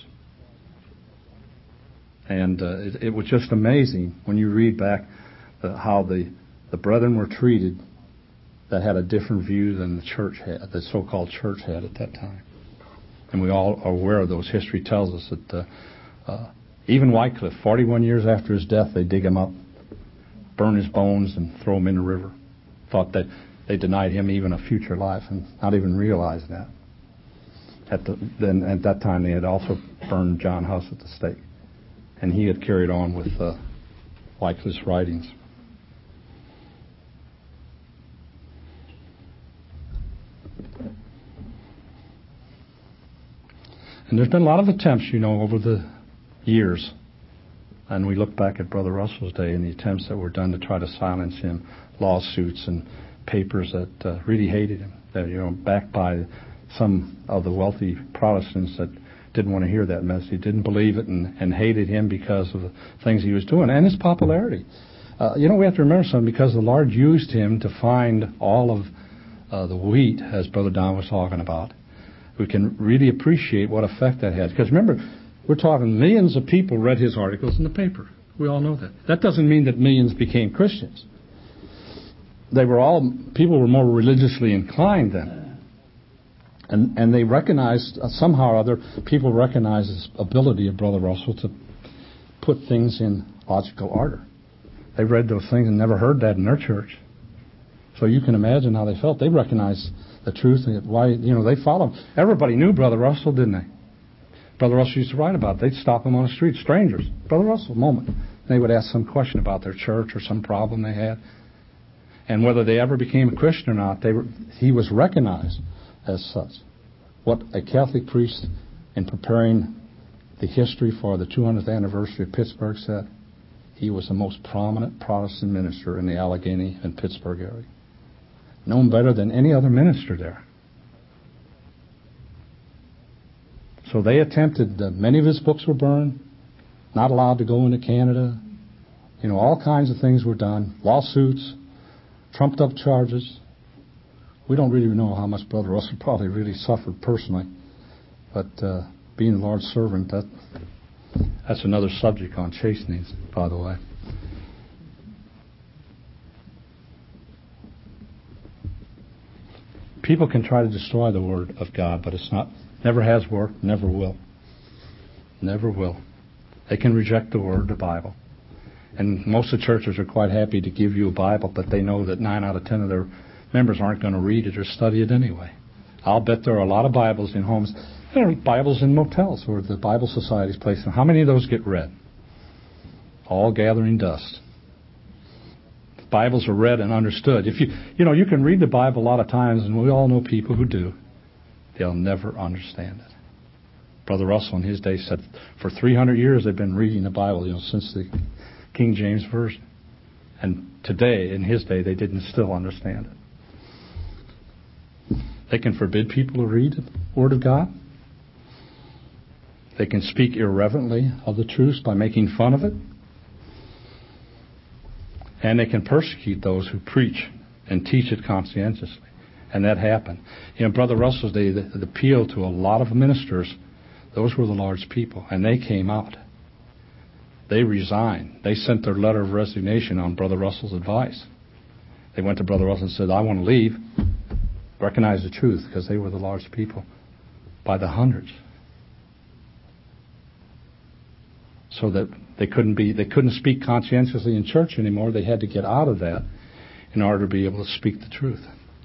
And uh, it, it was just amazing when you read back the, how the, the brethren were treated that had a different view than the church had, the so-called church had at that time. And we all are aware of those. History tells us that uh, uh, even Wycliffe, forty-one years after his death, they dig him up, burn his bones, and throw him in the river. Thought that they denied him even a future life, and not even realized that. At the, then at that time, they had also burned John Huss at the stake, and he had carried on with uh, Wycliffe's writings. And there's been a lot of attempts, you know, over the years. And we look back at Brother Russell's day and the attempts that were done to try to silence him, lawsuits and papers that uh, really hated him, that, you know, backed by some of the wealthy Protestants that didn't want to hear that message, didn't believe it, and, and hated him because of the things he was doing and his popularity. Uh, you know, we have to remember something, because the Lord used him to find all of uh, the wheat, as Brother Don was talking about. We can really appreciate what effect that had. Because remember, we're talking millions of people read his articles in the paper. We all know that. That doesn't mean that millions became Christians. They were all, people were more religiously inclined then. And and they recognized, uh, somehow or other, people recognized this ability of Brother Russell to put things in logical order. They read those things and never heard that in their church. So you can imagine how they felt. They recognized the truth and why, you know, they followed. Everybody knew Brother Russell, didn't they? Brother Russell used to write about it. They'd stop him on the street, strangers. Brother Russell, moment. They would ask some question about their church or some problem they had. And whether they ever became a Christian or not, they were, he was recognized as such. What a Catholic priest in preparing the history for the two hundredth anniversary of Pittsburgh said, he was the most prominent Protestant minister in the Allegheny and Pittsburgh area. Known better than any other minister there. So they attempted, uh, many of his books were burned, not allowed to go into Canada. You know, all kinds of things were done. Lawsuits, trumped up charges. We don't really know how much Brother Russell probably really suffered personally. But uh, being the Lord's servant, that that's another subject on chastenings, by the way. People can try to destroy the Word of God, but it's not, never has worked, never will. Never will. They can reject the Word, the Bible. And most of the churches are quite happy to give you a Bible, but they know that nine out of ten of their members aren't going to read it or study it anyway. I'll bet there are a lot of Bibles in homes. There are Bibles in motels where the Bible Society's placed them. How many of those get read? All gathering dust. Bibles are read and understood. If you, you know, you can read the Bible a lot of times, and we all know people who do. They'll never understand it. Brother Russell in his day said, for three hundred years they've been reading the Bible, you know, since the King James Version. And today, in his day, they didn't still understand it. They can forbid people to read the Word of God. They can speak irreverently of the truth by making fun of it. And they can persecute those who preach and teach it conscientiously. And that happened. You know, Brother Russell's day, the, the appeal to a lot of ministers, those were the Lord's people. And they came out. They resigned. They sent their letter of resignation on Brother Russell's advice. They went to Brother Russell and said, I want to leave. Recognize the truth, because they were the Lord's people by the hundreds. So that they couldn't be, they couldn't speak conscientiously in church anymore. They had to get out of that in order to be able to speak the truth.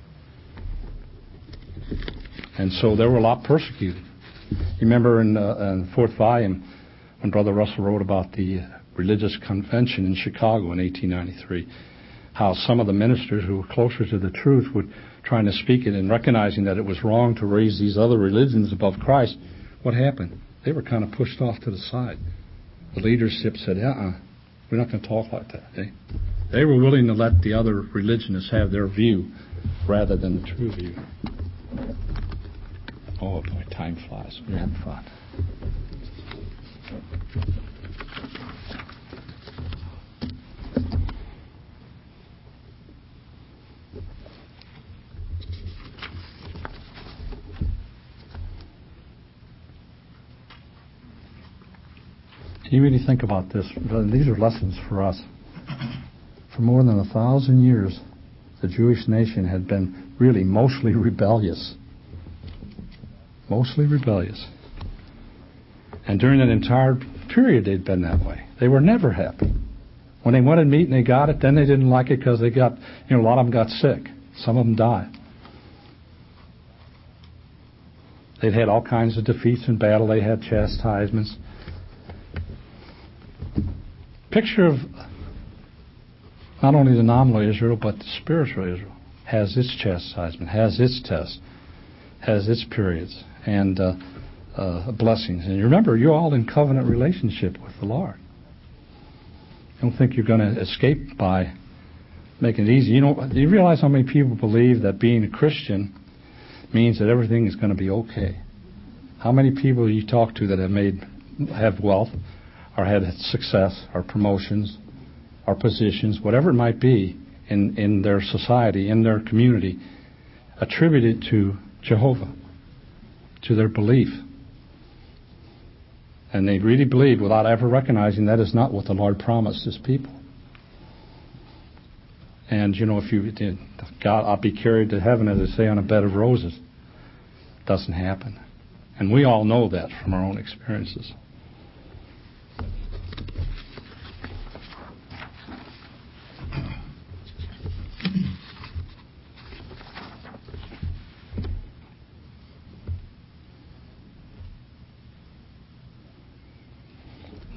And so they were a lot persecuted. You remember in, uh, in the fourth volume when Brother Russell wrote about the religious convention in Chicago in eighteen ninety-three, how some of the ministers who were closer to the truth would trying to speak it and recognizing that it was wrong to raise these other religions above Christ. What happened? They were kind of pushed off to the side. The leadership said, uh-uh, we're not going to talk like that. They, they were willing to let the other religionists have their view rather than the true view. Oh, boy, time flies. We're having fun. You really think about this. These are lessons for us. For more than a thousand years, the Jewish nation had been really mostly rebellious. Mostly rebellious. And during that entire period, they'd been that way. They were never happy. When they wanted meat and they got it, then they didn't like it because they got, you know, a lot of them got sick. Some of them died. They'd had all kinds of defeats in battle. They had chastisements. Picture of not only the nominal Israel, but the spiritual Israel has its chastisement, has its test, has its periods and uh, uh, blessings. And you remember, you're all in covenant relationship with the Lord. I don't think you're going to escape by making it easy. You know, do you realize how many people believe that being a Christian means that everything is going to be okay? How many people you talk to that have made have wealth, or had success, or promotions, or positions, whatever it might be in, in their society, in their community, attributed to Jehovah, to their belief. And they really believe, without ever recognizing that is not what the Lord promised His people. And, you know, if you did, God, I'll be carried to heaven, as they say, on a bed of roses. Doesn't happen. And we all know that from our own experiences.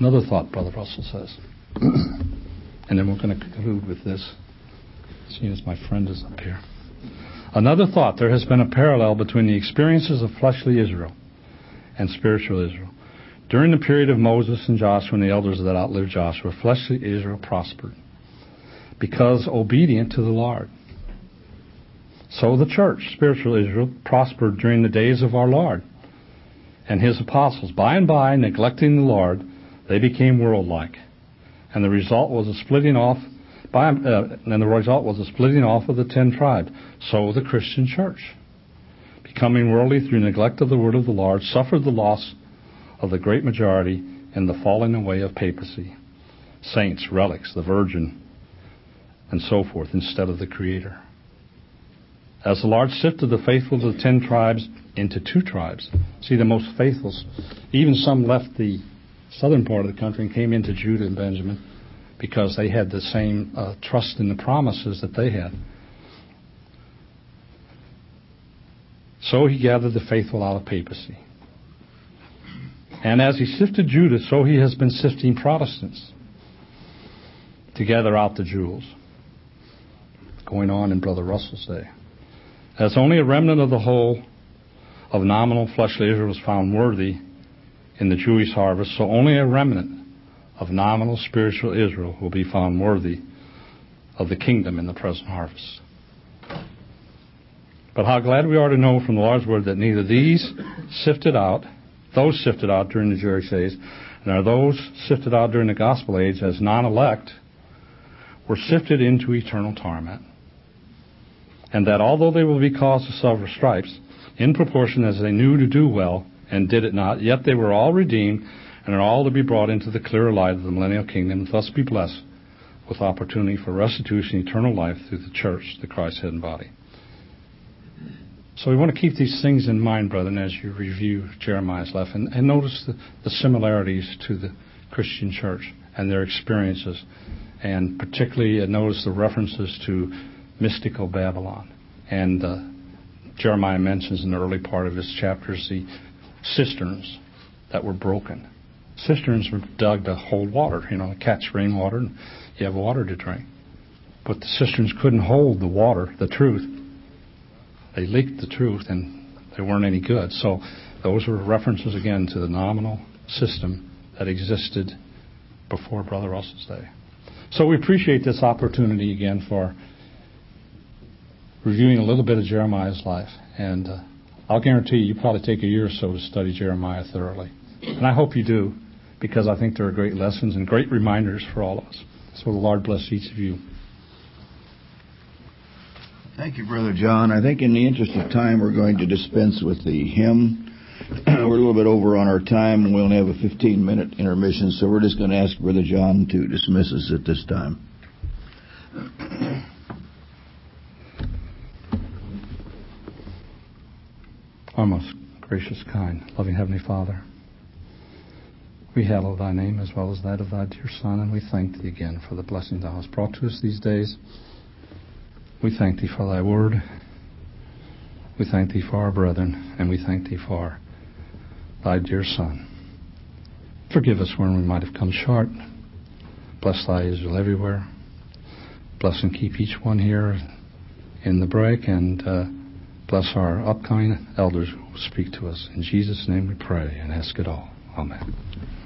Another thought, Brother Russell says. And then we're going to conclude with this, seeing as my friend is up here. Another thought, there has been a parallel between the experiences of fleshly Israel and spiritual Israel. During the period of Moses and Joshua and the elders that outlived Joshua, fleshly Israel prospered because obedient to the Lord. So the church, spiritual Israel, prospered during the days of our Lord and his apostles. By and by, neglecting the Lord, they became worldlike. And the result was a splitting off by, uh, and the result was a splitting off of the ten tribes. So the Christian church, becoming worldly through neglect of the word of the Lord, suffered the loss of the great majority in the falling away of papacy, saints, relics, the Virgin, and so forth, instead of the Creator. As the Lord sifted the faithful of the ten tribes into two tribes, see, the most faithful, even some left the southern part of the country and came into Judah and Benjamin because they had the same uh, trust in the promises that they had. So he gathered the faithful out of papacy. And as he sifted Judah, so he has been sifting Protestants to gather out the jewels. Going on in Brother Russell's day. As only a remnant of the whole of nominal fleshly Israel was found worthy in the Jewish harvest, so only a remnant of nominal spiritual Israel will be found worthy of the kingdom in the present harvest. But how glad we are to know from the Lord's word that neither these sifted out, those sifted out during the Jewish days, nor those sifted out during the gospel age as non-elect were sifted into eternal torment. And that although they will be caused to suffer stripes, in proportion as they knew to do well and did it not, yet they were all redeemed and are all to be brought into the clearer light of the millennial kingdom, and thus be blessed with opportunity for restitution, eternal life through the church, the Christ's head and body. So we want to keep these things in mind, brethren, as you review Jeremiah's life, and, and notice the, the similarities to the Christian church and their experiences, and particularly uh, notice the references to mystical Babylon. And uh, Jeremiah mentions in the early part of his chapters the cisterns that were broken. Cisterns were dug to hold water, you know, to catch rainwater, and you have water to drink. But the cisterns couldn't hold the water, the truth. They leaked the truth, and they weren't any good. So those were references, again, to the nominal system that existed before Brother Russell's day. So we appreciate this opportunity again for reviewing a little bit of Jeremiah's life. And uh, I'll guarantee you, you probably take a year or so to study Jeremiah thoroughly. And I hope you do, because I think there are great lessons and great reminders for all of us. So the Lord bless each of you. Thank you, Brother John. I think in the interest of time, we're going to dispense with the hymn. We're a little bit over on our time, and we only have a fifteen-minute intermission, so we're just going to ask Brother John to dismiss us at this time. Our most gracious, kind, loving Heavenly Father, we hallow thy name as well as that of thy dear Son, and we thank thee again for the blessing thou hast brought to us these days. We thank thee for thy word. We thank thee for our brethren, and we thank thee for thy dear Son. Forgive us when we might have come short. Bless thy Israel everywhere. Bless and keep each one here in the break, and uh, bless our upcoming elders who will speak to us. In Jesus' name we pray and ask it all. Amen.